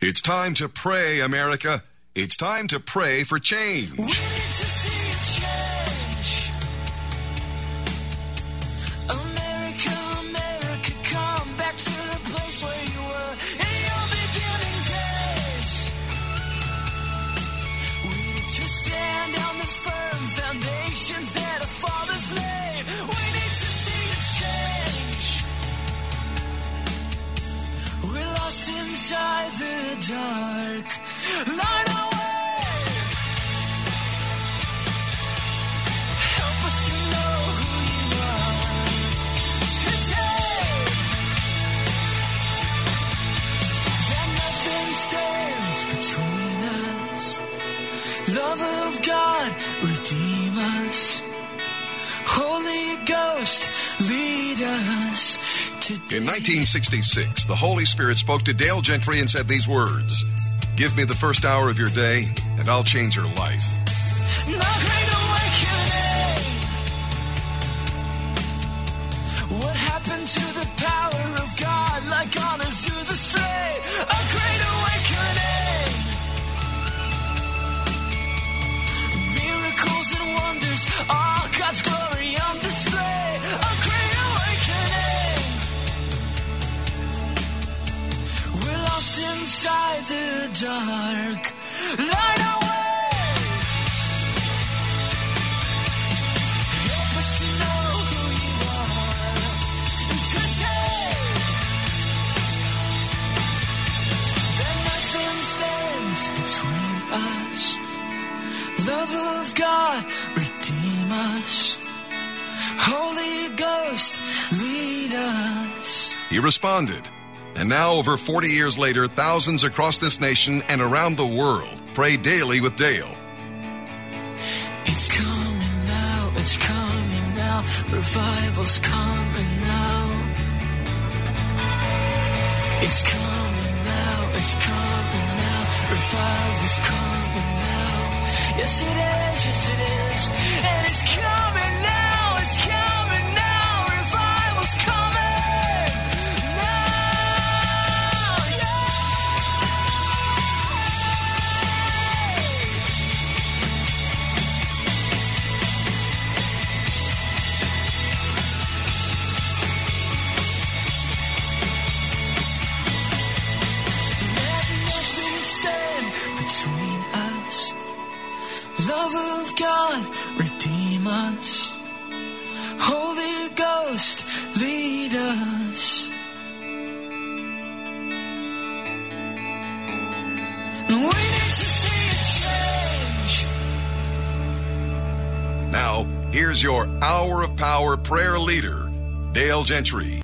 It's time to pray, America. It's time to pray for change. We need to see a change. America, America, come back to the place where you were in your beginning days. We need to stand on the firm foundations that our fathers laid. We need to see a change. We're lost inside the dark. Light our way. Help us to know who you are today. That nothing stands between us. Love of God, redeem us. Holy Ghost, lead us. In 1966, the Holy Spirit spoke to Dale Gentry and said these words, "Give me the first hour of your day, and I'll change your life." The Great Awakening. What happened to the power of God like on Azusa Strait? A Great Awakening. Miracles and wonders, all God's glory on display. A Great Awakening. We're lost inside the dark. Light our way. Help us to know who you are today. That nothing stands between us. Love of God, redeem us. Holy Ghost, lead us. He responded. And now, over 40 years later, thousands across this nation and around the world pray daily with Dale. It's coming now, it's coming now. Revival's coming now. It's coming now, it's coming now. Revival's coming now. Yes, it is, yes, it is. And it's coming now, it's coming now. Revival's coming. Love of God, redeem us. Holy Ghost, lead us. We need to see a change. Now, here's your Hour of Power prayer leader, Dale Gentry.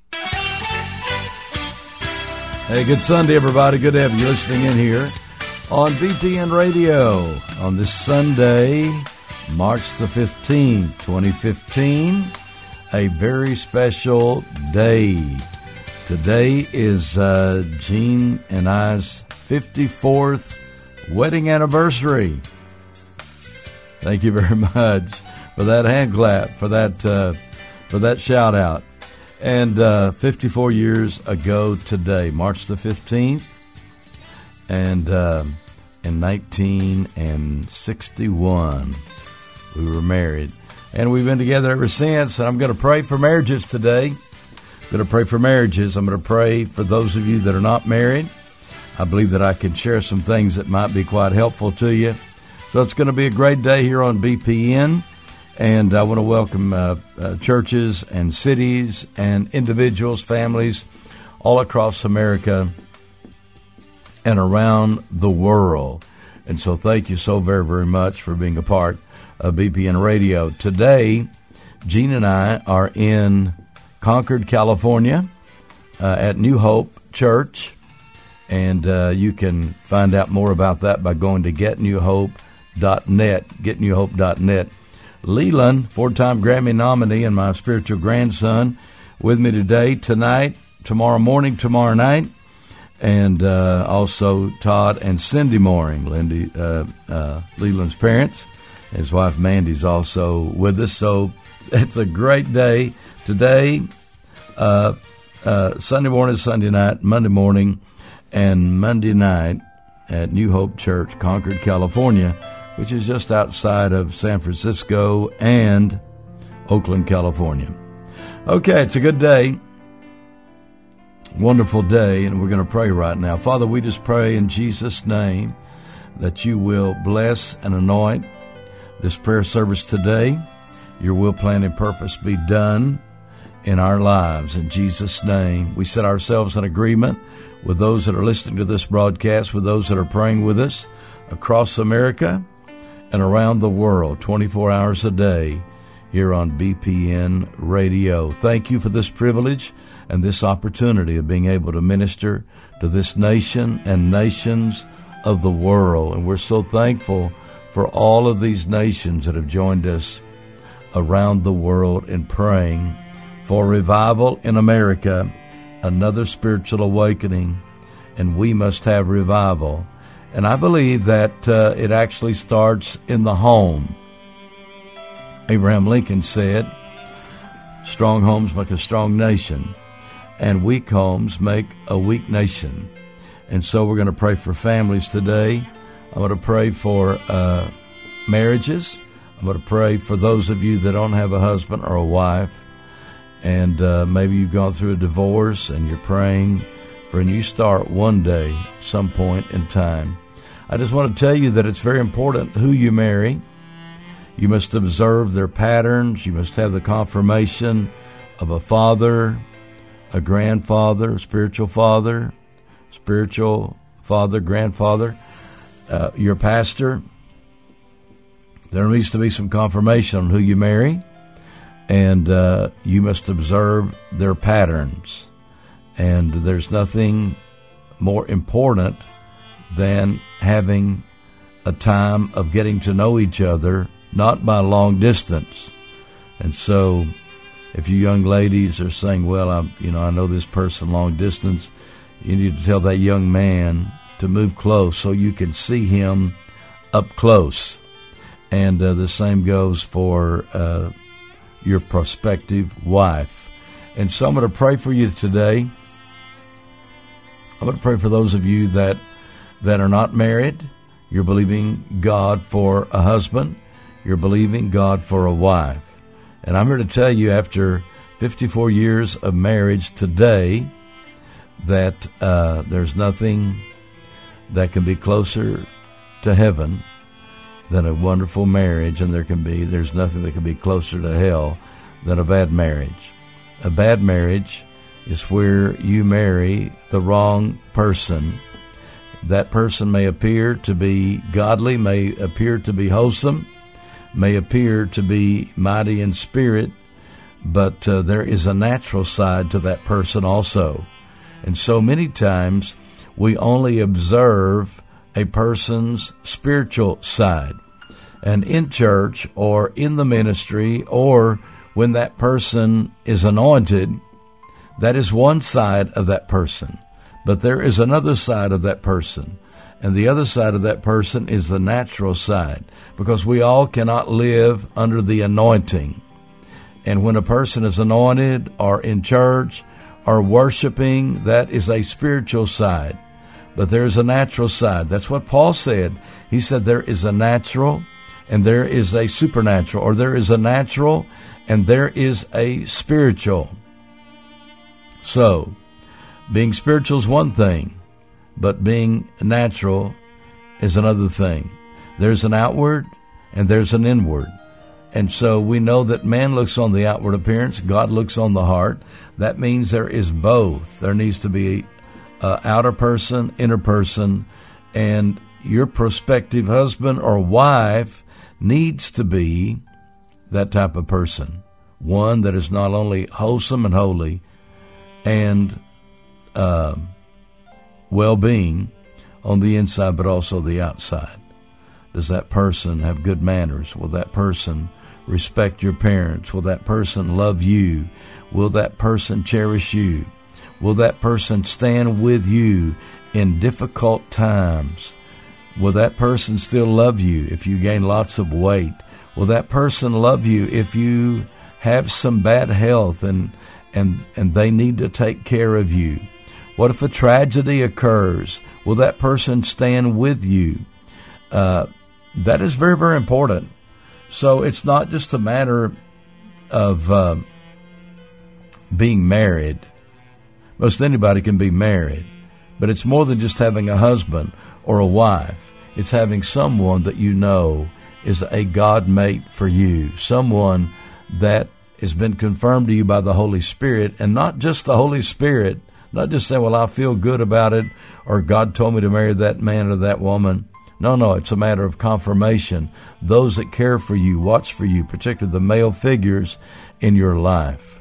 Hey, good Sunday, everybody. Good to have you listening in here on BTN Radio on this Sunday, March the 15th, 2015, a very special day. Today is Jean and I's 54th wedding anniversary. Thank you very much for that hand clap, for that shout out. And 54 years ago today, March the 15th, and in 1961, we were married. And we've been together ever since. And I'm going to pray for marriages today. I'm going to pray for marriages. I'm going to pray for those of you that are not married. I believe that I can share some things that might be quite helpful to you. So it's going to be a great day here on BPN. And I want to welcome churches and cities and individuals, families all across America and around the world. And so thank you so very, very much for being a part of BPN Radio. Today, Jean and I are in Concord, California, at New Hope Church. And you can find out more about that by going to getnewhope.net, getnewhope.net. Leland, four-time Grammy nominee, and my spiritual grandson with me today, tonight, tomorrow morning, tomorrow night. And also Todd and Cindy Mooring, Leland's parents. His wife Mandy's also with us. So it's a great day today. Sunday morning, Sunday night, Monday morning, and Monday night at New Hope Church, Concord, California, which is just outside of San Francisco and Oakland, California. Okay, it's a good day, wonderful day, and we're going to pray right now. Father, we just pray in Jesus' name that you will bless and anoint this prayer service today. Your will, plan, and purpose be done in our lives. In Jesus' name, we set ourselves in agreement with those that are listening to this broadcast, with those that are praying with us across America and around the world, 24 hours a day here on BPN Radio. Thank you for this privilege and this opportunity of being able to minister to this nation and nations of the world. And we're so thankful for all of these nations that have joined us around the world in praying for revival in America, another spiritual awakening, and we must have revival. And I believe that it actually starts in the home. Abraham Lincoln said, strong homes make a strong nation, and weak homes make a weak nation. And so we're going to pray for families today. I'm going to pray for marriages. I'm going to pray for those of you that don't have a husband or a wife, and maybe you've gone through a divorce and you're praying for a new start one day, some point in time. I just want to tell you that it's very important who you marry. You must observe their patterns. You must have the confirmation of a father, a grandfather, spiritual father, grandfather, your pastor. There needs to be some confirmation on who you marry, and you must observe their patterns. And there's nothing more important than having a time of getting to know each other, not by long distance. And so if you young ladies are saying, well, I know this person long distance, you need to tell that young man to move close so you can see him up close. And the same goes for your prospective wife. And so I'm going to pray for you today. I'm going to pray for those of you that are not married. You're believing God for a husband. You're believing God for a wife. And I'm here to tell you, after 54 years of marriage today, that there's nothing that can be closer to heaven than a wonderful marriage, and there's nothing that can be closer to hell than a bad marriage. A bad marriage is where you marry the wrong person. That person may appear to be godly, may appear to be wholesome, may appear to be mighty in spirit, but there is a natural side to that person also. And so many times we only observe a person's spiritual side. And in church or in the ministry or when that person is anointed, that is one side of that person. But there is another side of that person. And the other side of that person is the natural side, because we all cannot live under the anointing. And when a person is anointed or in church or worshiping, that is a spiritual side. But there is a natural side. That's what Paul said. He said there is a natural and there is a supernatural, or there is a natural and there is a spiritual. So, being spiritual is one thing, but being natural is another thing. There's an outward and there's an inward. And so we know that man looks on the outward appearance, God looks on the heart. That means there is both. There needs to be outer person, inner person, and your prospective husband or wife needs to be that type of person. One that is not only wholesome and holy and well-being on the inside, but also the outside. Does that person have good manners? Will that person respect your parents? Will that person love you? Will that person cherish you? Will that person stand with you in difficult times? Will that person still love you if you gain lots of weight? Will that person love you if you have some bad health and they need to take care of you? What if a tragedy occurs? Will that person stand with you? That is very, very important. So it's not just a matter of being married. Most anybody can be married. But it's more than just having a husband or a wife. It's having someone that you know is a God mate for you. Someone that has been confirmed to you by the Holy Spirit, and not just the Holy Spirit, not just saying, well, I feel good about it, or God told me to marry that man or that woman. No, it's a matter of confirmation. Those that care for you, watch for you, particularly the male figures in your life.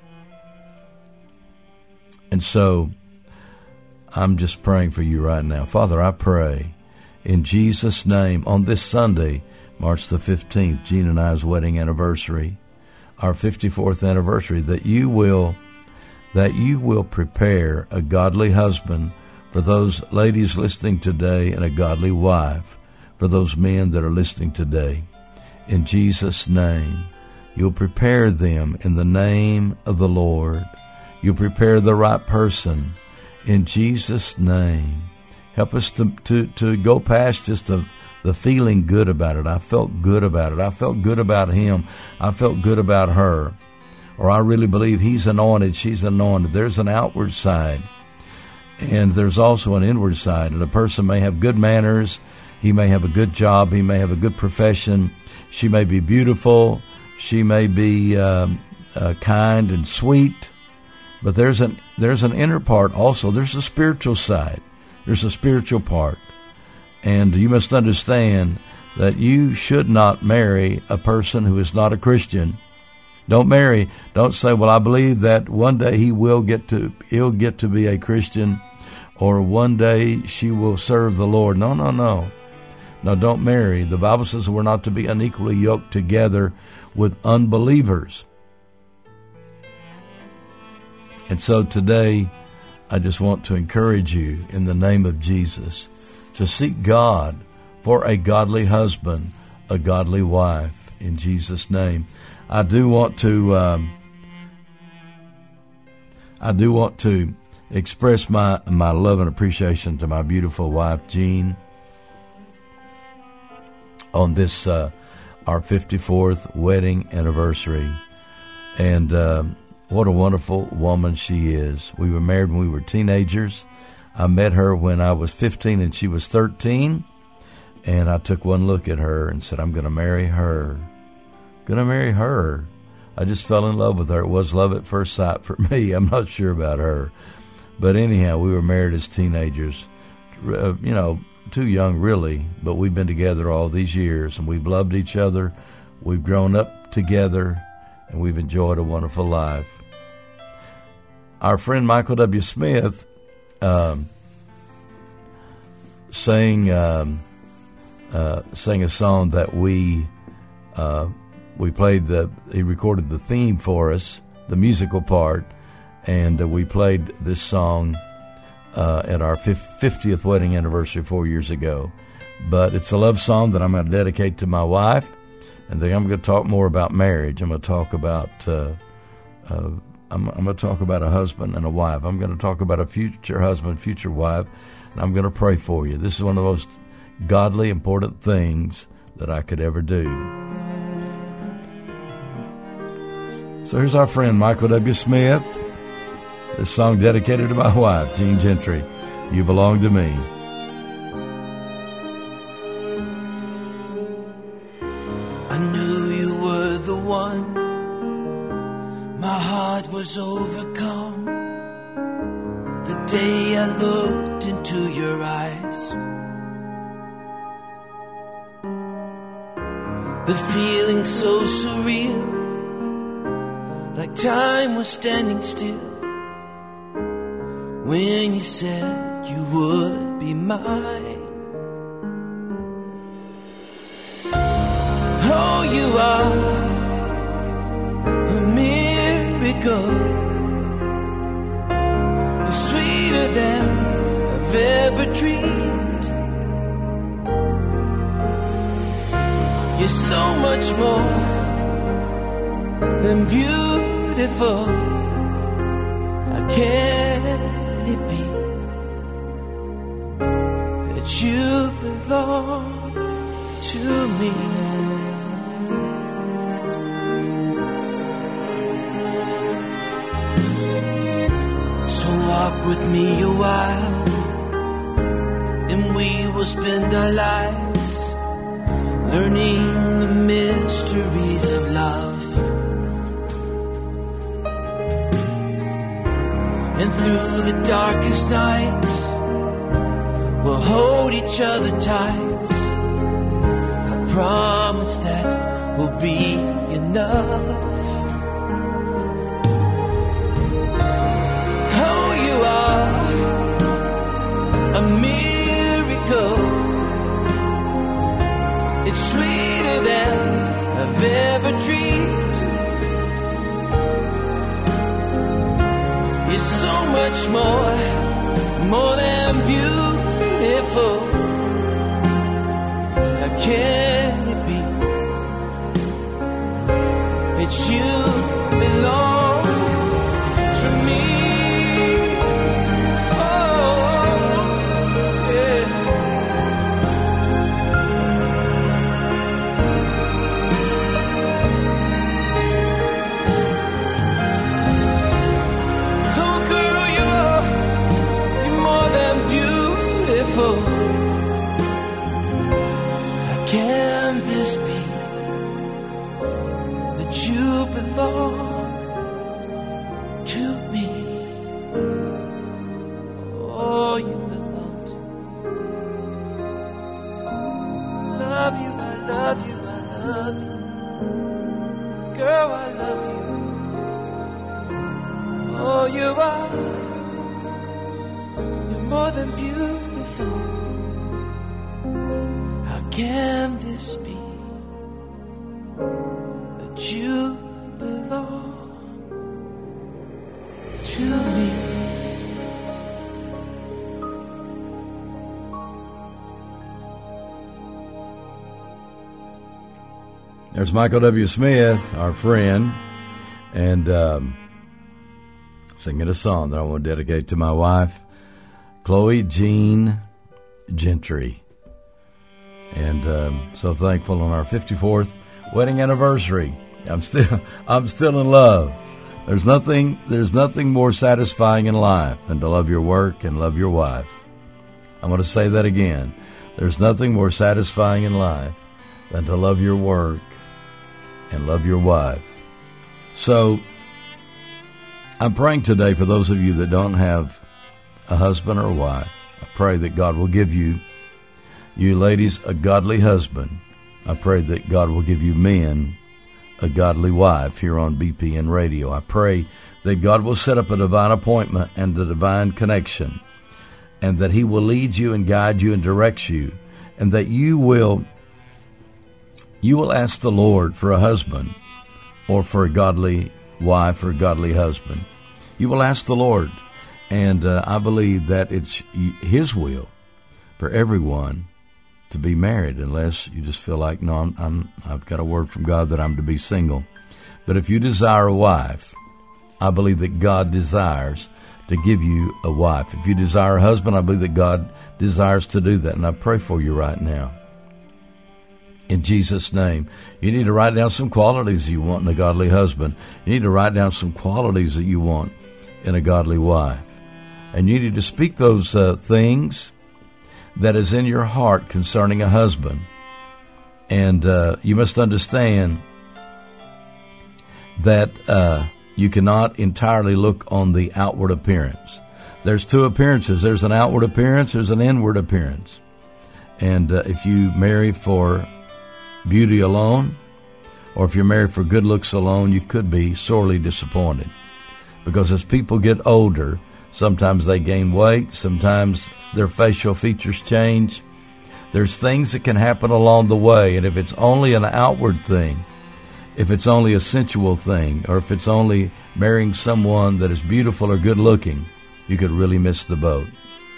And so I'm just praying for you right now. Father, I pray in Jesus' name on this Sunday, March the 15th, Gene and I's wedding anniversary, our 54th anniversary, that you will prepare a godly husband for those ladies listening today, and a godly wife for those men that are listening today. In Jesus' name, you'll prepare them in the name of the Lord. You'll prepare the right person in Jesus' name. Help us to go past just the feeling good about it. I felt good about it. I felt good about him. I felt good about her. Or I really believe he's anointed, she's anointed. There's an outward side, and there's also an inward side. And a person may have good manners. He may have a good job. He may have a good profession. She may be beautiful. She may be kind and sweet. But there's an inner part also. There's a spiritual side. There's a spiritual part. And you must understand that you should not marry a person who is not a Christian. Don't say, well, I believe that one day he'll get to be a Christian, or one day she will serve the Lord. No. No, don't marry. The Bible says we're not to be unequally yoked together with unbelievers. And so today, I just want to encourage you in the name of Jesus to seek God for a godly husband, a godly wife, in Jesus' name. I do want to express my love and appreciation to my beautiful wife, Jean, on this our 54th wedding anniversary. And what a wonderful woman she is. We were married when we were teenagers. I met her when I was 15 and she was 13. And I took one look at her and said, I'm going to marry her. I just fell in love with her. It was love at first sight for me. I'm not sure about her. But anyhow, we were married as teenagers. Too young really, but we've been together all these years, and we've loved each other. We've grown up together, and we've enjoyed a wonderful life. Our friend Michael W. Smith sang a song that we played. He recorded the theme for us, the musical part, and we played this song at our 50th wedding anniversary 4 years ago. But it's a love song that I'm going to dedicate to my wife, and then I'm going to talk more about marriage. I'm going to talk about I'm going to talk about a husband and a wife. I'm going to talk about a future husband, future wife, and I'm going to pray for you. This is one of the most godly, important things that I could ever do. So here's our friend Michael W. Smith. This song dedicated to my wife, Jean Gentry. You belong to me. I knew you were the one. My heart was overcome the day I looked into your eyes. The feeling so surreal, like time was standing still, when you said you would be mine. Oh, you are a miracle, sweeter than I've ever dreamed. You're so much more than beautiful. I can't it be that you belong to me? So walk with me a while, and we will spend our lives learning the mysteries of love. And through the darkest nights, we'll hold each other tight. I promise that will be enough. Oh, you are a miracle. It's sweeter than I've ever dreamed. You're so much more than beautiful. How can it be that you belong to me? How can this be that you belong to me? Oh, you belong to me. Love you, I love you, I love you. Girl, I love you. Oh, you are. You're more than beautiful. How can this be that you belong to me? There's Michael W. Smith, our friend, and singing a song that I want to dedicate to my wife, Chloe Jean Gentry. And so thankful on our 54th wedding anniversary. I'm still in love. There's nothing more satisfying in life than to love your work and love your wife. I'm going to say that again. There's nothing more satisfying in life than to love your work and love your wife. So I'm praying today for those of you that don't have a husband or a wife. I pray that God will give you ladies, a godly husband. I pray that God will give you men a godly wife here on BPN Radio. I pray that God will set up a divine appointment and a divine connection, and that He will lead you and guide you and direct you, and that you will ask the Lord for a husband or for a godly wife or a godly husband. You will ask the Lord, and I believe that it's His will for everyone to be married, unless you just feel like, no, I've got a word from God that I'm to be single. But if you desire a wife, I believe that God desires to give you a wife. If you desire a husband, I believe that God desires to do that, and I pray for you right now. In Jesus' name, you need to write down some qualities you want in a godly husband. You need to write down some qualities that you want in a godly wife. And you need to speak those things that is in your heart concerning a husband. And you must understand that you cannot entirely look on the outward appearance. There's two appearances. There's an outward appearance. There's an inward appearance. And if you marry for beauty alone, or if you're married for good looks alone, you could be sorely disappointed. Because as people get older, sometimes they gain weight, sometimes their facial features change. There's things that can happen along the way, and if it's only an outward thing, if it's only a sensual thing, or if it's only marrying someone that is beautiful or good looking, you could really miss the boat.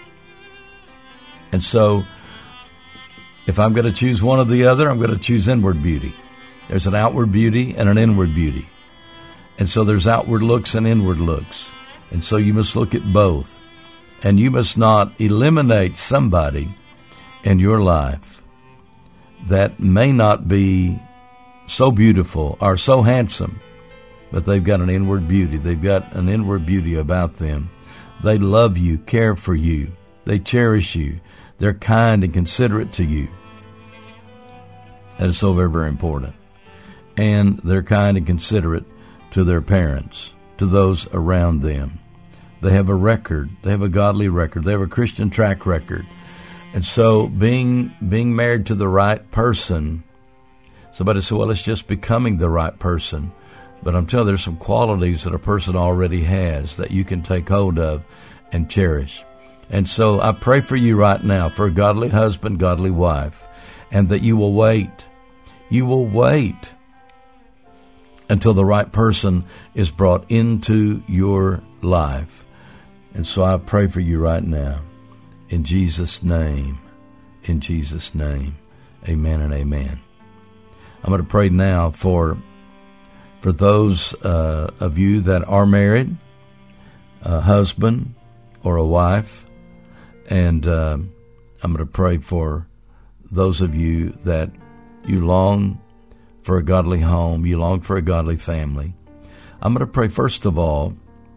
And so, if I'm going to choose one or the other, I'm going to choose inward beauty. There's an outward beauty and an inward beauty. And so there's outward looks and inward looks. And so you must look at both. And you must not eliminate somebody in your life that may not be so beautiful or so handsome, but they've got an inward beauty. They've got an inward beauty about them. They love you, care for you. They cherish you. They're kind and considerate to you. That is so very, very important. And they're kind and considerate to their parents, to those around them. They have a record. They have a godly record. They have a Christian track record. And so being married to the right person, somebody said, well, it's just becoming the right person. But I'm telling you, there's some qualities that a person already has that you can take hold of and cherish. And so I pray for you right now for a godly husband, godly wife, and that you will wait. You will wait until the right person is brought into your life. And so I pray for you right now. In Jesus' name. In Jesus' name. Amen and amen. I'm going to pray now for those of you that are married, a husband or a wife. And I'm going to pray for those of you that you long for a godly home, you long for a godly family. I'm going to pray first of all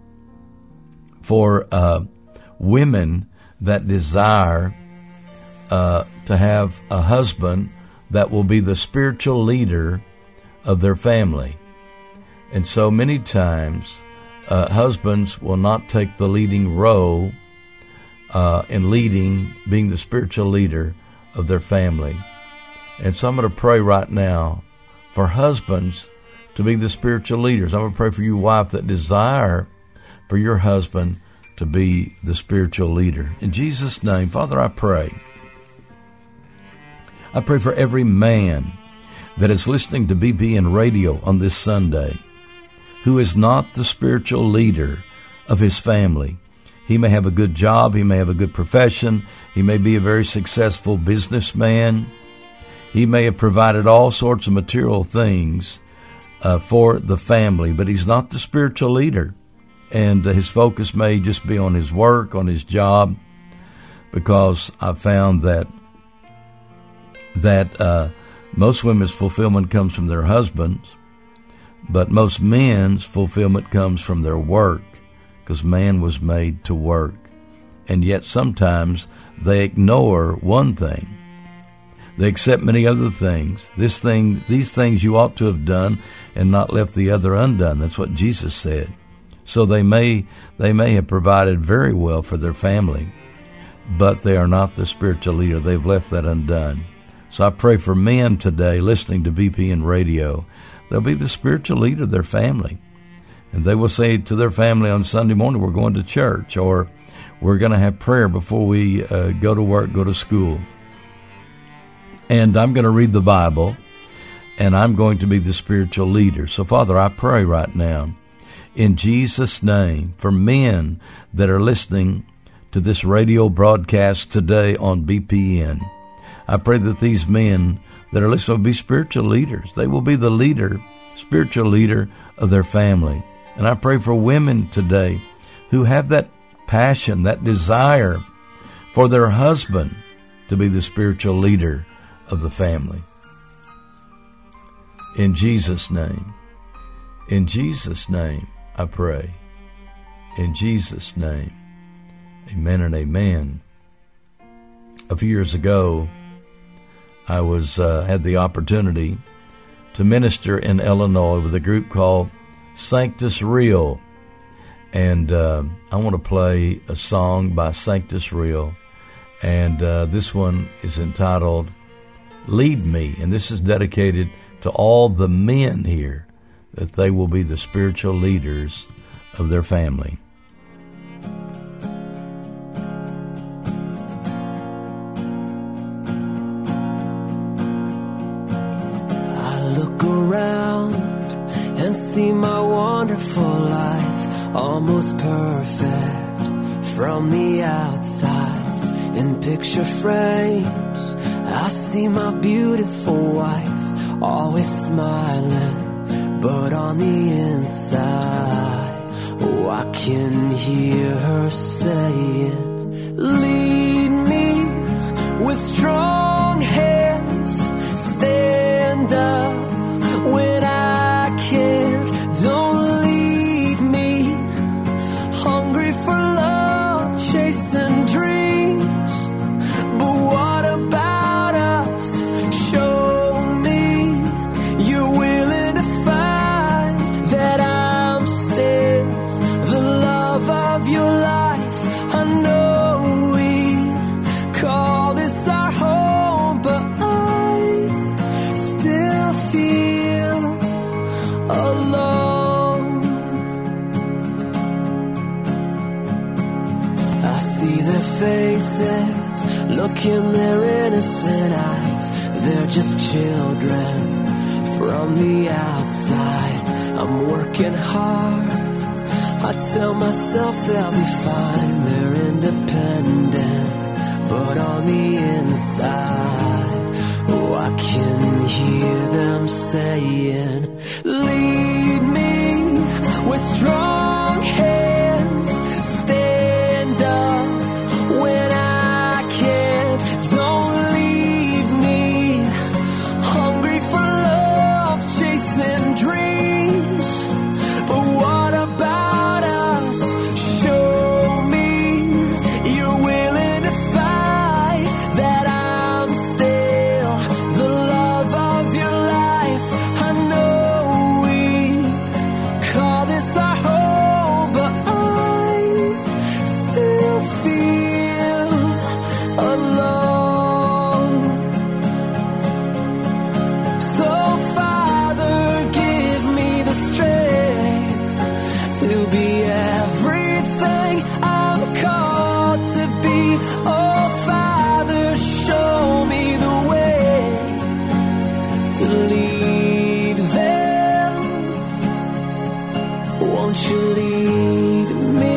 for women that desire to have a husband that will be the spiritual leader of their family. And so many times, husbands will not take the leading role in leading, being the spiritual leader of their family. And so I'm going to pray right now for husbands to be the spiritual leaders. I'm going to pray for you, wife, that desire for your husband to be the spiritual leader. In Jesus' name, Father, I pray. I pray for every man that is listening to BPN Radio on this Sunday who is not the spiritual leader of his family. He may have a good job. He may have a good profession. He may be a very successful businessman. He may have provided all sorts of material things for the family, but he's not the spiritual leader. And his focus may just be on his work, on his job, because I've found that most women's fulfillment comes from their husbands, but most men's fulfillment comes from their work, because man was made to work. And yet sometimes they ignore one thing. They accept many other things. These things you ought to have done and not left the other undone. That's what Jesus said. So they may have provided very well for their family, but they are not the spiritual leader. They've left that undone. So I pray for men today listening to BPN Radio. They'll be the spiritual leader of their family. And they will say to their family on Sunday morning, we're going to church, or we're going to have prayer before we go to work, go to school. And I'm going to read the Bible, and I'm going to be the spiritual leader. So, Father, I pray right now, in Jesus' name, for men that are listening to this radio broadcast today on BPN. I pray that these men that are listening will be spiritual leaders. They will be the leader, spiritual leader of their family. And I pray for women today who have that passion, that desire for their husband to be the spiritual leader of the family. In Jesus' name, I pray. In Jesus' name, amen and amen. A few years ago, I had the opportunity to minister in Illinois with a group called Sanctus Real. And I want to play a song by Sanctus Real. And this one is entitled Lead Me. And this is dedicated to all the men here, that they will be the spiritual leaders of their family. I look around and see my wonderful life, almost perfect from the outside. In picture frames, I see my beautiful wife, always smiling, but on the inside, oh, I can hear her saying, Lead me with strong hands. Stand up when I can't. Don't leave me hungry for love, chasing dreams. But what about us? Show me you're willing to fight, that I'm still the love of your life. I know we call this our home, but I still feel alone. I see their faces, look in their innocent eyes. They're just children from the outside. I'm working hard, I tell myself they'll be fine. They're independent, but on the inside, oh, I can hear them saying, lead me with strong hands. Stand up when I can't. Don't leave me hungry for love, chasing dreams. But what about us? Show me you're willing to fight, that I'm still the love of your life. I know we call this our home, but I still feel alone. So Father, give me the strength to be everything I'm called to be. Oh Father, show me the way to lead them. Won't you lead me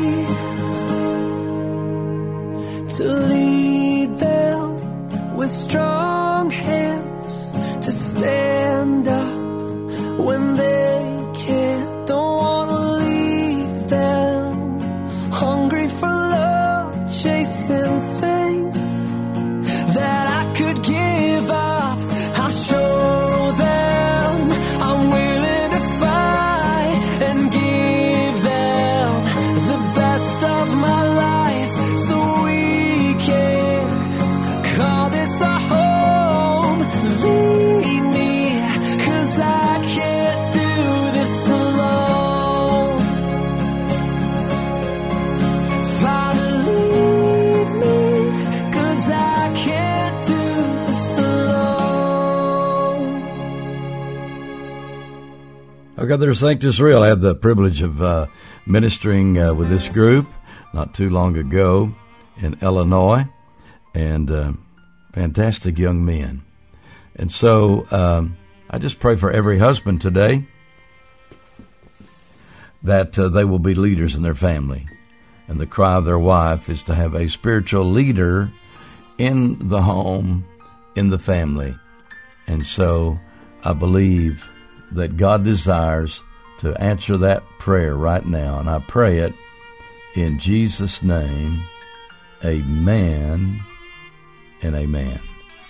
to lead them with strong hands, to stand up when they can't. Don't want to leave them hungry for love, chasing things that I could give up. I'll show them I'm willing to fight and give them the best of my life, so we can call this our home. Lead me, 'cause I can't do this alone. Father, lead me, 'cause I can't do this alone. Okay, there's Sanctus Real. I had the privilege of ministering with this group not too long ago in Illinois, and fantastic young men. And so I just pray for every husband today that they will be leaders in their family. And the cry of their wife is to have a spiritual leader in the home, in the family. And so I believe that God desires to answer that prayer right now. And I pray it in Jesus' name. Amen and amen.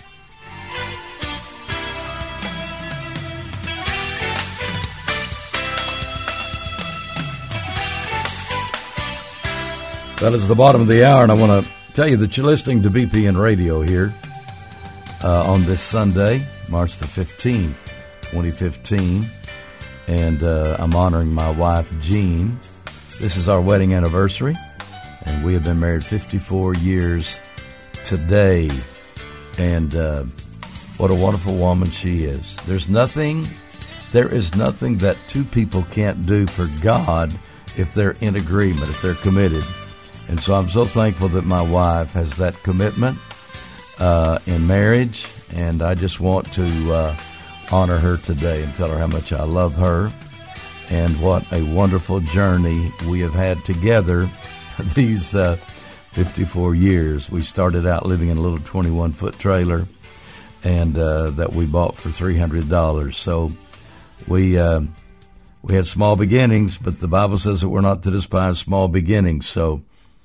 That is the bottom of the hour, and I want to tell you that you're listening to BPN Radio here on this Sunday, March the 15th, 2015, and I'm honoring my wife, Jean. This is our wedding anniversary, and we have been married 54 years today, and what a wonderful woman she is. There is nothing that two people can't do for God if they're in agreement, if they're committed. And so I'm so thankful that my wife has that commitment in marriage, and I just want to honor her today and tell her how much I love her and what a wonderful journey we have had together these 54 years. We started out living in a little 21-foot trailer, and that we bought for $300. So we had small beginnings, but the Bible says that we're not to despise small beginnings. So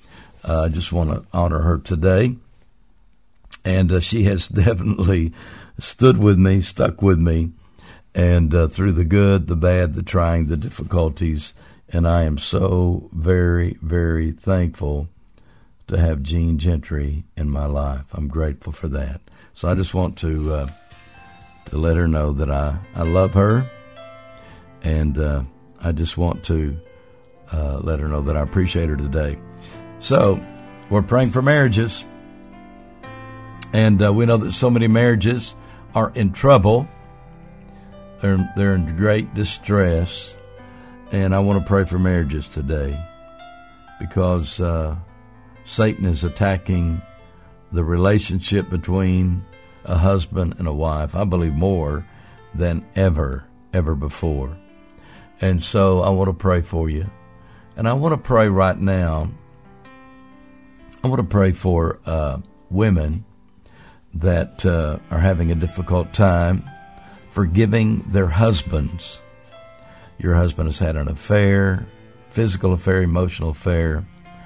I just want to honor her today. And she has definitely stood with me, stuck with me, and through the good, the bad, the trying, the difficulties. And I am so very, very thankful to have Jean Gentry in my life. I'm grateful for that. So I just want to let her know that I love her, and I just want to let her know that I appreciate her today. So we're praying for marriages, and we know that so many marriages are in trouble. They're in great distress, and I want to pray for marriages today because Satan is attacking the relationship between a husband and a wife, I believe more than ever before. And so I want to pray for you. And I want to pray right now. I want to pray for women that are having a difficult time forgiving their husbands. Your husband has had an affair, physical affair, emotional affair.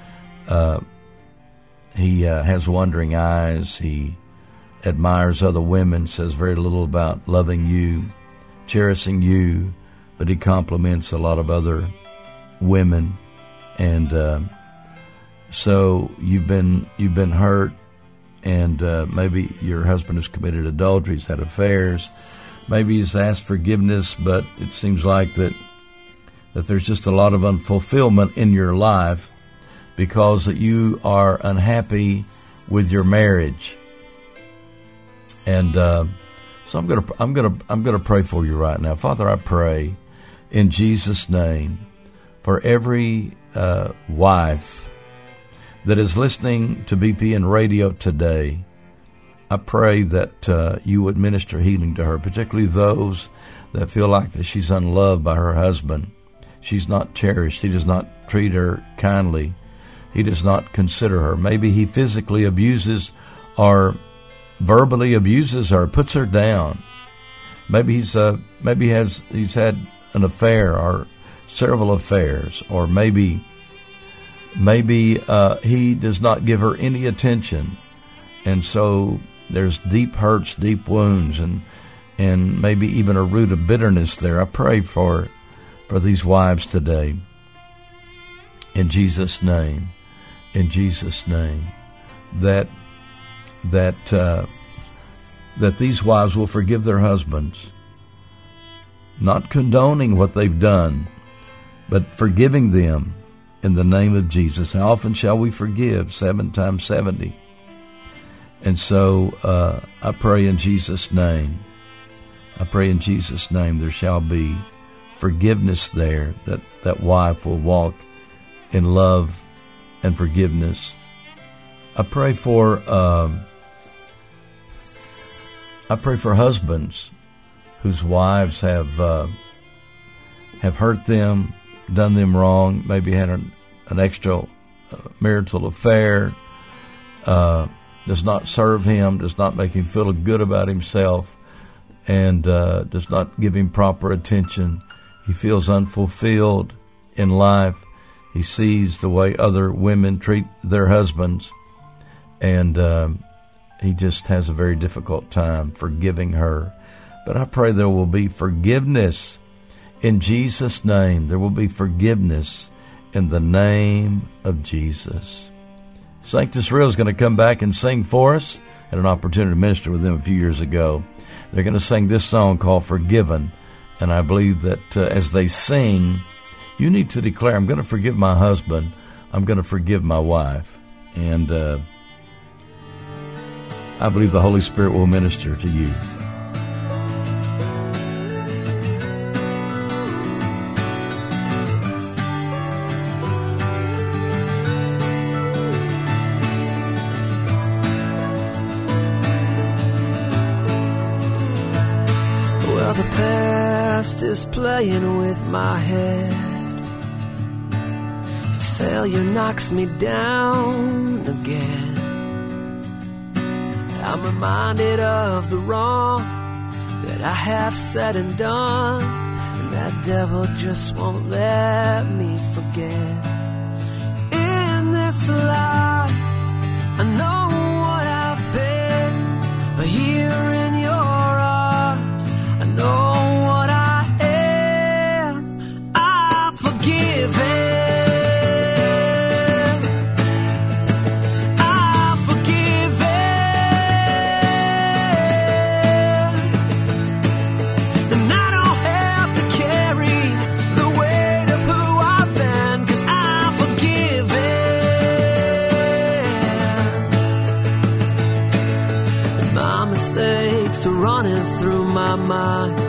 He has wandering eyes. He admires other women, says very little about loving you, cherishing you, but he compliments a lot of other women. And so you've been hurt, and maybe your husband has committed adultery, he's had affairs. Maybe he's asked forgiveness, but it seems like that there's just a lot of unfulfillment in your life because that you are unhappy with your marriage. And so I'm gonna pray for you right now. Father, I pray in Jesus' name for every wife that is listening to BPN Radio today. I pray that you would minister healing to her, particularly those that feel like that she's unloved by her husband. She's not cherished. He does not treat her kindly. He does not consider her. Maybe he physically abuses or verbally abuses her, puts her down. Maybe he's had an affair or several affairs, or maybe he does not give her any attention, and so there's deep hurts, deep wounds, and maybe even a root of bitterness there. I pray for these wives today, in Jesus' name, that these wives will forgive their husbands, not condoning what they've done, but forgiving them in the name of Jesus. How often shall we forgive? 7 times 70. And so I pray in Jesus' name. There shall be forgiveness there, that wife will walk in love and forgiveness. I pray for husbands whose wives have hurt them, done them wrong, maybe had an extra marital affair, does not serve him, does not make him feel good about himself, and does not give him proper attention. He feels unfulfilled in life. He sees the way other women treat their husbands, and he just has a very difficult time forgiving her. But I pray there will be forgiveness in Jesus' name. There will be forgiveness in the name of Jesus. Sanctus Real is going to come back and sing for us. I had an opportunity to minister with them a few years ago. They're going to sing this song called Forgiven. And I believe that as they sing, you need to declare, I'm going to forgive my husband. I'm going to forgive my wife. And I believe the Holy Spirit will minister to you. Well, the past is playing with my head. The failure knocks me down again. I'm reminded of the wrong that I have said and done, and that devil just won't let me forget. In this this life, I know what I've been, but here in your arms, I know what I am. I'm forgiven. I'm forgiven. And I don't have to carry the weight of who I've been, 'cause I'm forgiven. My mistakes are running through my mind,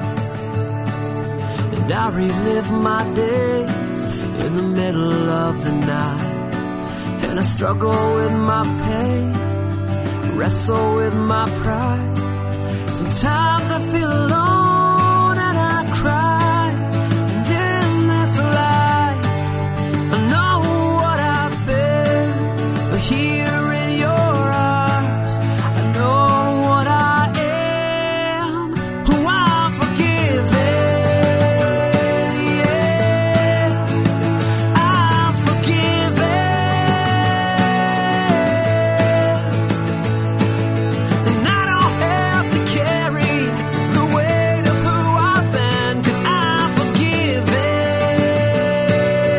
and I relive my days in the middle of the night. And I struggle with my pain, wrestle with my pride. Sometimes I feel alone and I cry. And in this life, I know what I've been, but here in your arms, I know what I am. Oh, I'm forgiven. Yeah, I'm forgiven. And I don't have to carry the weight of who I've been, 'cause I'm forgiven.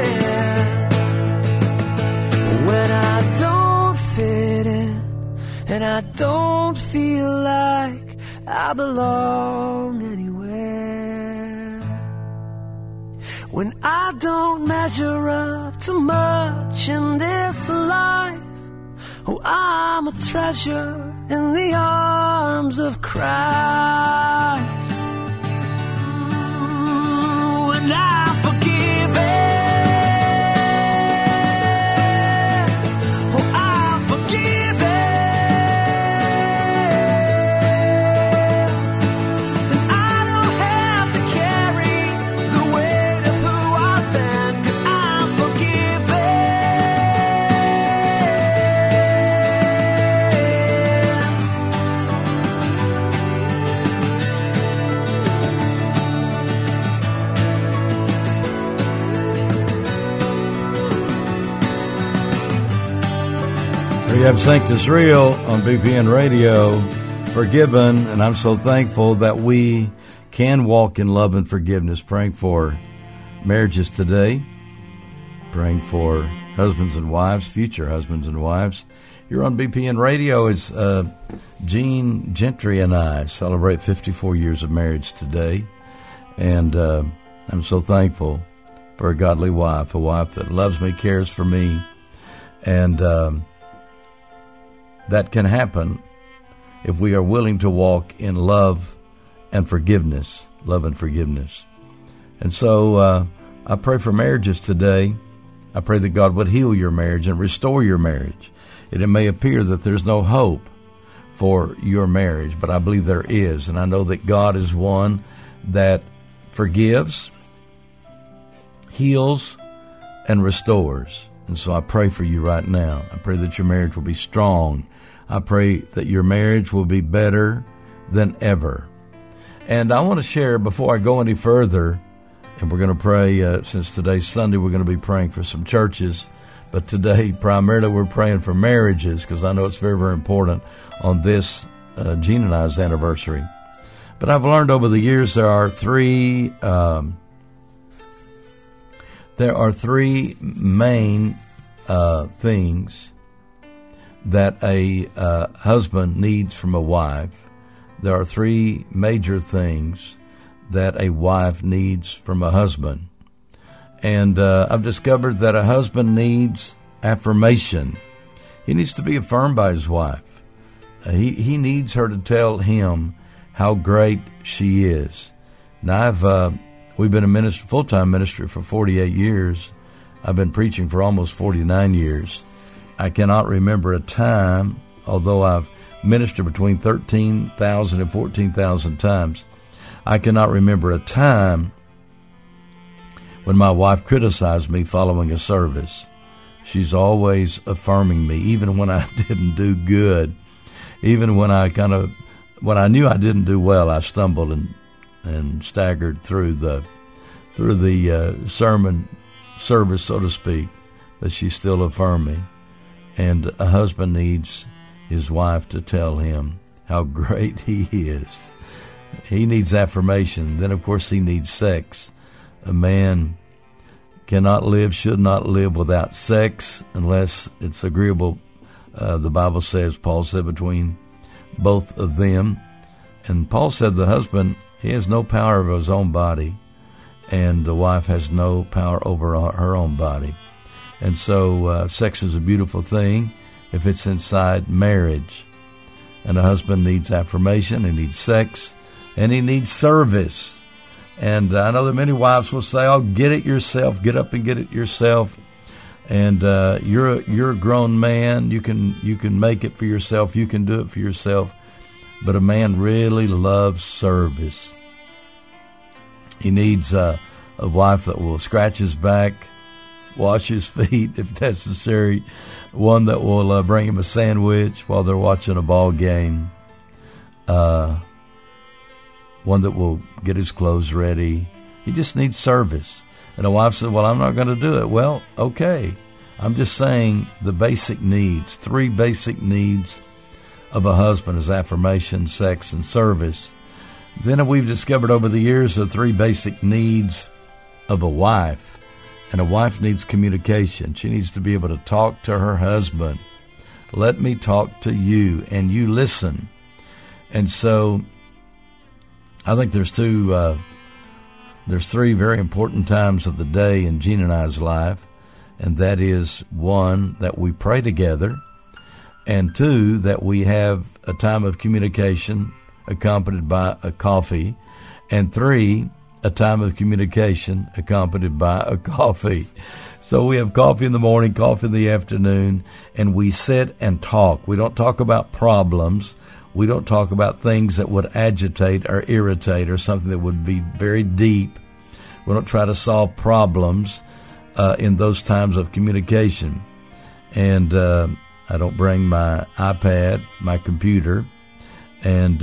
When I don't fit in and I don't feel like I belong anywhere, when I don't measure up to much in this life, oh, I'm a treasure in the arms of Christ. And I'm forgiven. Oh, I'm forgiven. And I don't have to carry the weight of who I've been, 'cause I'm forgiven. We have Sanctus Real on BPN Radio, Forgiven, and I'm so thankful that we can walk in love and forgiveness, praying for marriages today, praying for husbands and wives, future husbands and wives. You're on BPN Radio. It's Gene Gentry and I celebrate 54 years of marriage today, and I'm so thankful for a godly wife, a wife that loves me, cares for me, and that can happen if we are willing to walk in love and forgiveness. Love and forgiveness. And so I pray for marriages today. I pray that God would heal your marriage and restore your marriage. And it may appear that there's no hope for your marriage, but I believe there is. And I know that God is one that forgives, heals, and restores. And so I pray for you right now. I pray that your marriage will be strong. I pray that your marriage will be better than ever. And I want to share, before I go any further, and we're going to pray, since today's Sunday, we're going to be praying for some churches. But today, primarily, we're praying for marriages, because I know it's very, very important on this Gene and I's anniversary. But I've learned over the years there are three main things that a husband needs from a wife. There are three major things that a wife needs from a husband. And I've discovered that a husband needs affirmation. He needs to be affirmed by his wife. He needs her to tell him how great she is. Now, we've been in full-time ministry for 48 years. I've been preaching for almost 49 years. I cannot remember a time, although I've ministered between 13,000 and 14,000 times, I cannot remember a time when my wife criticized me following a service. She's always affirming me, even when I didn't do good, even when I knew I didn't do well. I stumbled and staggered through the sermon service, so to speak. but she still affirmed me. And a husband needs his wife to tell him how great he is. He needs affirmation. Then, of course, he needs sex. A man cannot live, should not live without sex unless it's agreeable. The Bible says, Paul said, between both of them. And Paul said the husband, he has no power over his own body, and the wife has no power over her own body. And so sex is a beautiful thing if it's inside marriage. And a husband needs affirmation, he needs sex, and he needs service. And I know that many wives will say, "Oh, get it yourself. Get up and get it yourself." And you're a grown man. You can make it for yourself. You can do it for yourself. But a man really loves service. He needs a wife that will scratch his back, wash his feet if necessary, one that will bring him a sandwich while they're watching a ball game, one that will get his clothes ready. He just needs service. And a wife said, "Well, I'm not going to do it." Well, okay. I'm just saying the basic needs, 3 basic needs of a husband is affirmation, sex, and service. Then we've discovered over the years the 3 basic needs of a wife. And a wife needs communication. She needs to be able to talk to her husband. Let me talk to you, and you listen. And so I think there's 3 very important times of the day in Jean and I's life, and that is 1, that we pray together, and 2, that we have a time of communication accompanied by a coffee, and 3, a time of communication accompanied by a coffee. So we have coffee in the morning, coffee in the afternoon, and we sit and talk. We don't talk about problems. We don't talk about things that would agitate or irritate or something that would be very deep. We don't try to solve problems in those times of communication. And I don't bring my iPad, my computer, and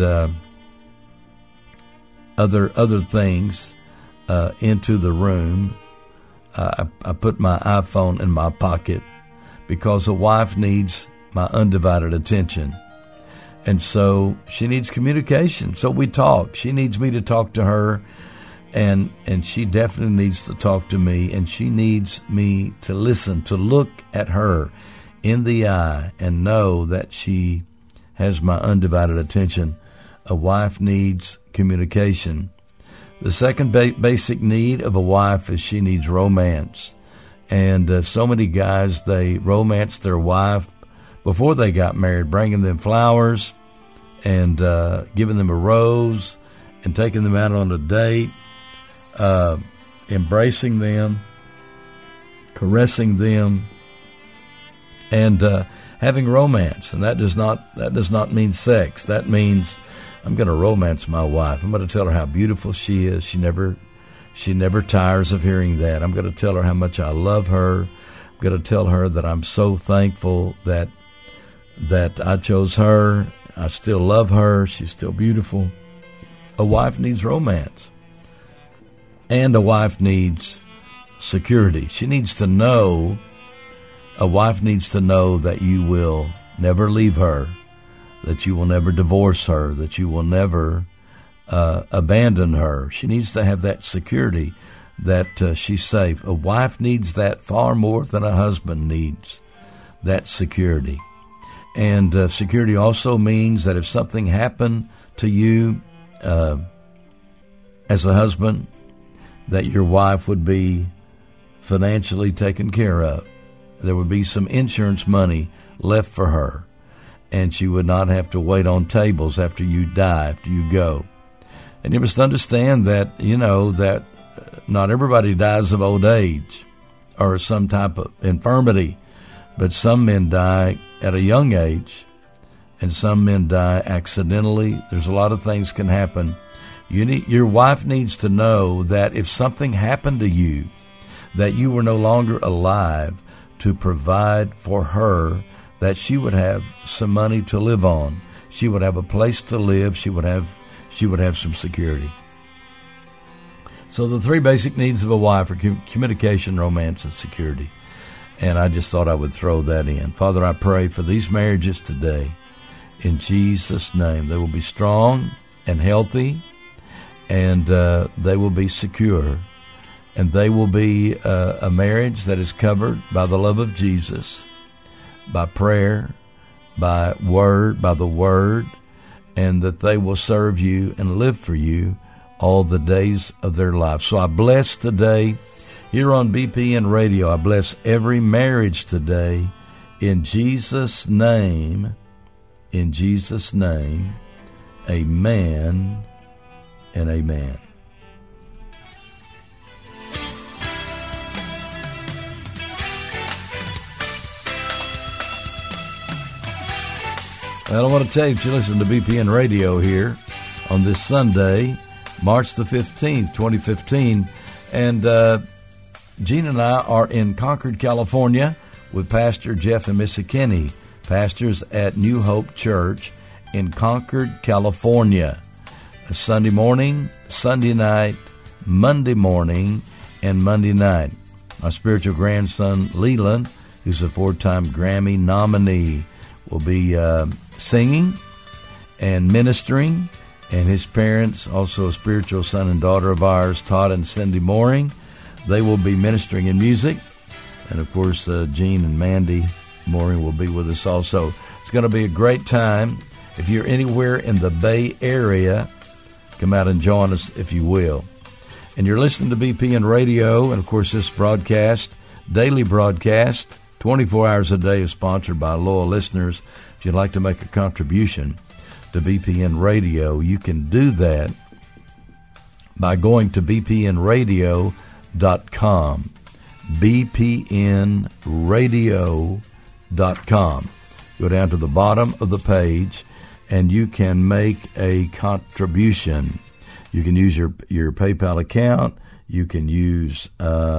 other things into the room. I put my iPhone in my pocket because a wife needs my undivided attention. And so she needs communication. So we talk. She needs me to talk to her, and she definitely needs to talk to me, and she needs me to listen, to look at her in the eye and know that she has my undivided attention. A wife needs communication. The second basic need of a wife is she needs romance. And so many guys, they romance their wife before they got married, bringing them flowers and giving them a rose and taking them out on a date, embracing them, caressing them, and having romance. And that does not mean sex. That means I'm going to romance my wife. I'm going to tell her how beautiful she is. She never tires of hearing that. I'm going to tell her how much I love her. I'm going to tell her that I'm so thankful that I chose her. I still love her. She's still beautiful. A wife needs romance. And a wife needs security. She needs to know, a wife needs to know that you will never leave her, that you will never divorce her, that you will never abandon her. She needs to have that security that she's safe. A wife needs that far more than a husband needs that security. And security also means that if something happened to you as a husband, that your wife would be financially taken care of. There would be some insurance money left for her, and she would not have to wait on tables after you die, after you go. And you must understand that, that not everybody dies of old age or some type of infirmity, but some men die at a young age, and some men die accidentally. There's a lot of things can happen. Your wife needs to know that if something happened to you, that you were no longer alive to provide for her, that she would have some money to live on. She would have a place to live. She would have some security. So the 3 basic needs of a wife are communication, romance, and security. And I just thought I would throw that in. Father, I pray for these marriages today. In Jesus' name, they will be strong and healthy, and they will be secure. And they will be a marriage that is covered by the love of Jesus, by prayer, by the word, and that they will serve you and live for you all the days of their life. So I bless today here on BPN Radio. I bless every marriage today in Jesus' name. In Jesus' name, amen and amen. Well, I want to tell you, if you listen to BPN Radio here on this Sunday, March the 15th, 2015, and Gene and I are in Concord, California with Pastor Jeff and Missy Kinney, pastors at New Hope Church in Concord, California. Sunday morning, Sunday night, Monday morning, and Monday night. My spiritual grandson, Leland, who's a 4-time Grammy nominee, will be singing and ministering, and his parents, also a spiritual son and daughter of ours, Todd and Cindy Mooring, they will be ministering in music. And of course, Gene and Mandy Mooring will be with us also. It's going to be a great time. If you're anywhere in the Bay Area, come out and join us if you will. And you're listening to BPN Radio, and of course this broadcast, daily broadcast, 24 hours a day, is sponsored by loyal listeners. If you'd like to make a contribution to BPN Radio, you can do that by going to bpnradio.com. bpnradio.com. Go down to the bottom of the page, and you can make a contribution. You can use your PayPal account. You can use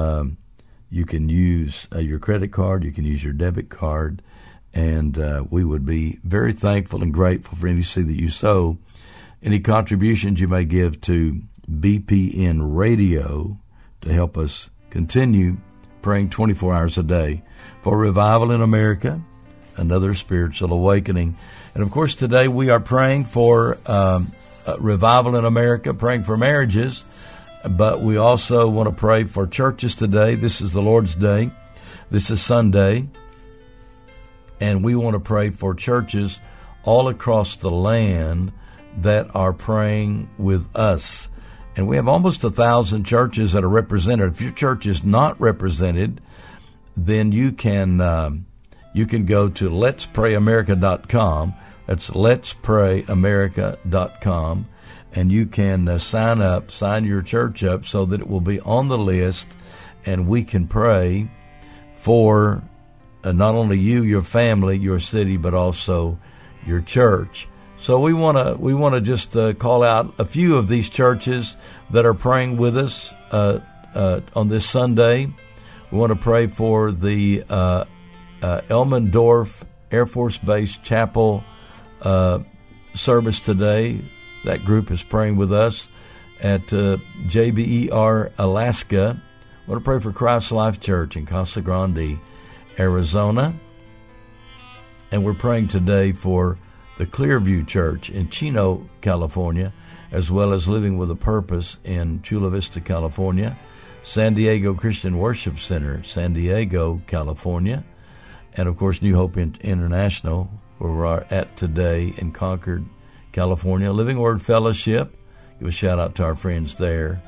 your credit card. You can use your debit card, and we would be very thankful and grateful for any seed that you sow. Any contributions you may give to BPN Radio to help us continue praying 24 hours a day for revival in America, another spiritual awakening. And of course, today we are praying for revival in America, praying for marriages, but we also want to pray for churches today. This is the Lord's Day. This is Sunday. And we want to pray for churches all across the land that are praying with us. And we have almost 1,000 churches that are represented. If your church is not represented, then you can go to letsprayamerica.com. That's letsprayamerica.com, and you can sign your church up so that it will be on the list, and we can pray for not only you, your family, your city, but also your church. So we want to just call out a few of these churches that are praying with us on this Sunday. We want to pray for the Elmendorf Air Force Base Chapel service today. That group is praying with us at JBER, Alaska. I want to pray for Christ Life Church in Casa Grande, Arizona. And we're praying today for the Clearview Church in Chino, California, as well as Living with a Purpose in Chula Vista, California, San Diego Christian Worship Center, San Diego, California, and of course New Hope International, where we're at today in Concord, California. Living Word Fellowship, give a shout out to our friends there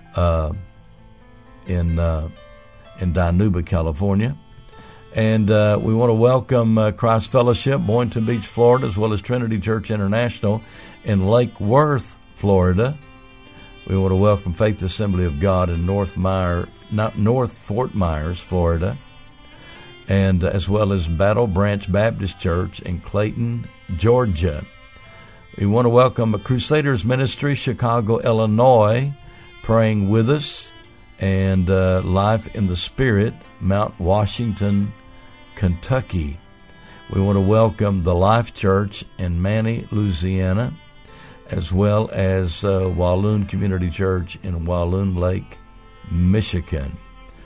in Dinuba, California. And we want to welcome Christ Fellowship, Boynton Beach, Florida, as well as Trinity Church International in Lake Worth, Florida. We want to welcome Faith Assembly of God in North Fort Myers, Florida, and as well as Battle Branch Baptist Church in Clayton, Georgia. We want to welcome Crusaders Ministry, Chicago, Illinois, praying with us, and Life in the Spirit, Mount Washington, Kentucky. We want to welcome the Life Church in Manny, Louisiana, as well as Walloon Community Church in Walloon Lake, Michigan.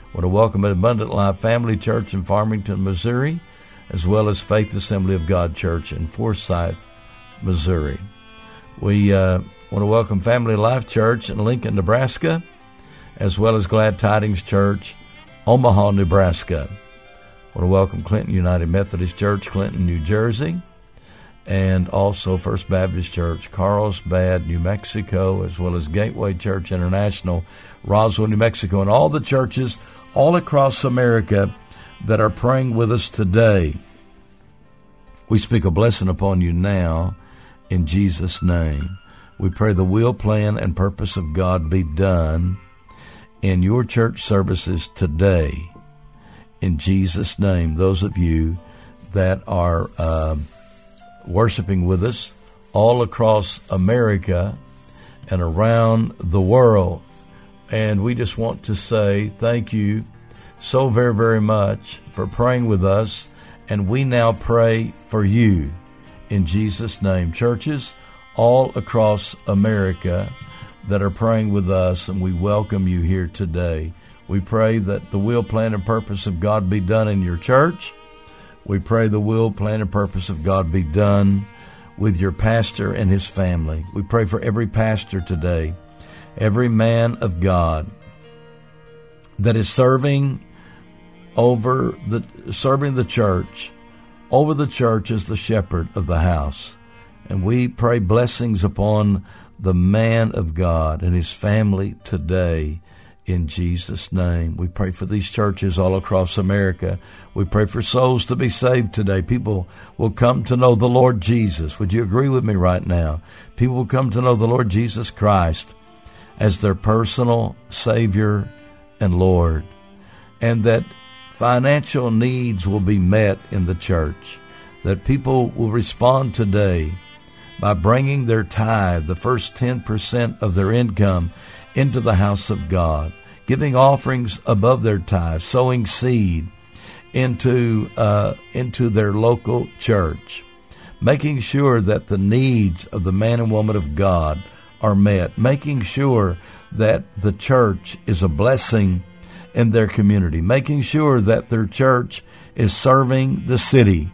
want to welcome Abundant Life Family Church in Farmington, Missouri, as well as Faith Assembly of God Church in Forsyth, Missouri. We want to welcome Family Life Church in Lincoln, Nebraska, as well as Glad Tidings Church, Omaha, Nebraska. I want to welcome Clinton United Methodist Church, Clinton, New Jersey, and also First Baptist Church, Carlsbad, New Mexico, as well as Gateway Church International, Roswell, New Mexico, and all the churches all across America that are praying with us today. We speak a blessing upon you now in Jesus' name. We pray the will, plan, and purpose of God be done in your church services today. In Jesus' name, those of you that are worshiping with us all across America and around the world, and we just want to say thank you so very, very much for praying with us, and we now pray for you in Jesus' name. Churches all across America that are praying with us, and we welcome you here today. We pray that the will, plan, and purpose of God be done in your church. We pray the will, plan, and purpose of God be done with your pastor and his family. We pray for every pastor today, every man of God that is serving the church, over the church as the shepherd of the house. And we pray blessings upon the man of God and his family today. In Jesus' name, we pray for these churches all across America. We pray for souls to be saved today. People will come to know the Lord Jesus. Would you agree with me right now? People will come to know the Lord Jesus Christ as their personal Savior and Lord. And that financial needs will be met in the church. That people will respond today by bringing their tithe, the first 10% of their income, into the house of God, giving offerings above their tithe, sowing seed into their local church, making sure that the needs of the man and woman of God are met, making sure that the church is a blessing in their community, making sure that their church is serving the city.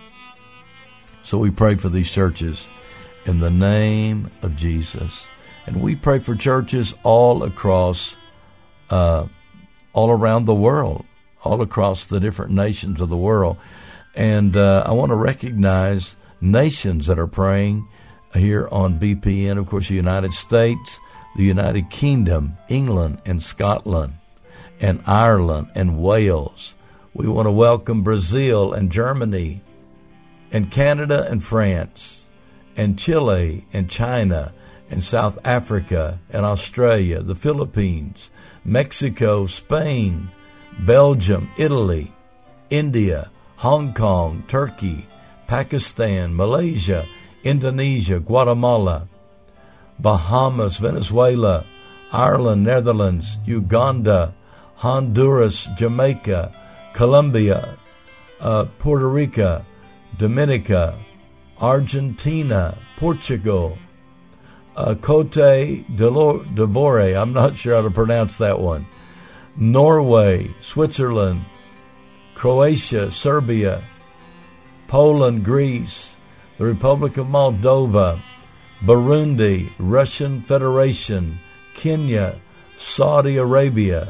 So we pray for these churches in the name of Jesus. And we pray for churches all across, all around the world, all across the different nations of the world. And I want to recognize nations that are praying here on BPN. Of course, the United States, the United Kingdom, England and Scotland, and Ireland and Wales. We want to welcome Brazil and Germany and Canada and France and Chile and China and South Africa and Australia, the Philippines, Mexico, Spain, Belgium, Italy, India, Hong Kong, Turkey, Pakistan, Malaysia, Indonesia, Guatemala, Bahamas, Venezuela, Ireland, Netherlands, Uganda, Honduras, Jamaica, Colombia, Puerto Rico, Dominica, Argentina, Portugal, Cote d'Ivoire, I'm not sure how to pronounce that one, Norway, Switzerland, Croatia, Serbia, Poland, Greece, the Republic of Moldova, Burundi, Russian Federation, Kenya, Saudi Arabia,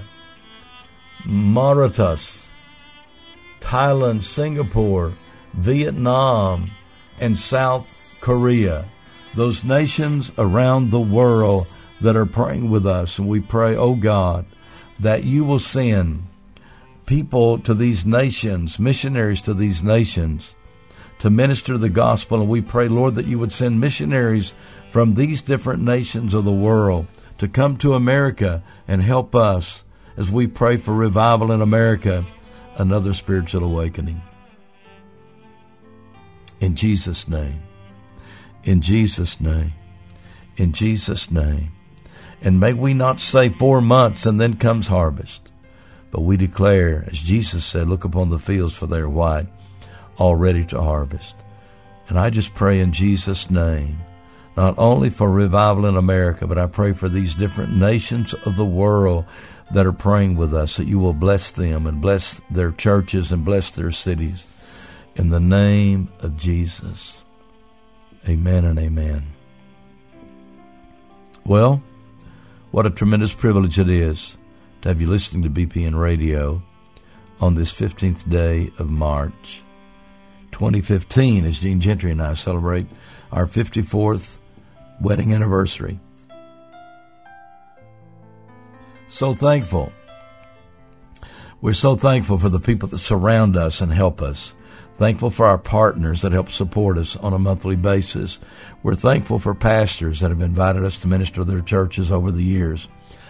Mauritius, Thailand, Singapore, Vietnam, and South Korea. Those nations around the world that are praying with us. And we pray, oh God, that you will send people to these nations, missionaries to these nations, to minister the gospel. And we pray, Lord, that you would send missionaries from these different nations of the world to come to America and help us as we pray for revival in America, another spiritual awakening. In Jesus' name. In Jesus' name. In Jesus' name. And may we not say 4 months and then comes harvest, but we declare, as Jesus said, look upon the fields, for they are white, all ready to harvest. And I just pray in Jesus' name not only for revival in America, but I pray for these different nations of the world that are praying with us, that you will bless them and bless their churches and bless their cities. In the name of Jesus. Amen and amen. Well, what a tremendous privilege it is to have you listening to BPN Radio on this 15th day of March 2015, as Gene Gentry and I celebrate our 54th wedding anniversary. So thankful. We're so thankful for the people that surround us and help us. Thankful for our partners that help support us on a monthly basis. We're thankful for pastors that have invited us to minister to their churches over the years.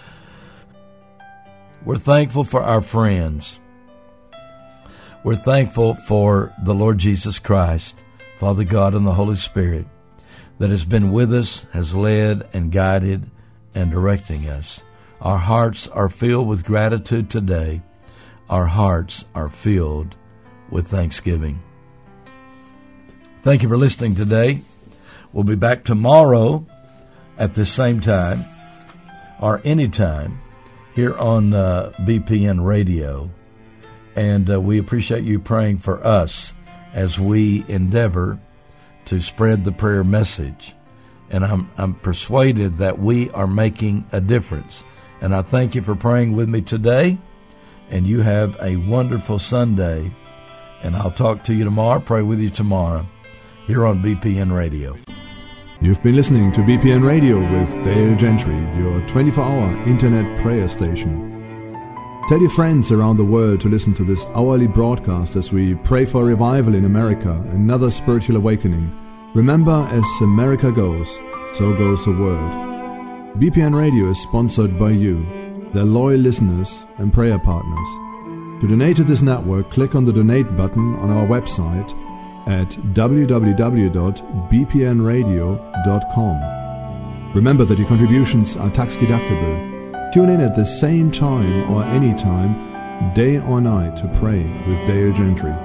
We're thankful for our friends. We're thankful for the Lord Jesus Christ, Father God, and the Holy Spirit that has been with us, has led and guided and directing us. Our hearts are filled with gratitude today. Our hearts are filled with thanksgiving. Thank you for listening today. We'll be back tomorrow at this same time or anytime here on BPN Radio. And we appreciate you praying for us as we endeavor to spread the prayer message. And I'm persuaded that we are making a difference. And I thank you for praying with me today. And you have a wonderful Sunday. And I'll talk to you tomorrow, pray with you tomorrow, here on BPN Radio. You've been listening to BPN Radio with Dale Gentry, your 24-hour internet prayer station. Tell your friends around the world to listen to this hourly broadcast as we pray for revival in America, another spiritual awakening. Remember, as America goes, so goes the world. BPN Radio is sponsored by you, their loyal listeners and prayer partners. To donate to this network, click on the donate button on our website at www.bpnradio.com. Remember that your contributions are tax deductible. Tune in at the same time or any time, day or night, to pray with Dale Gentry.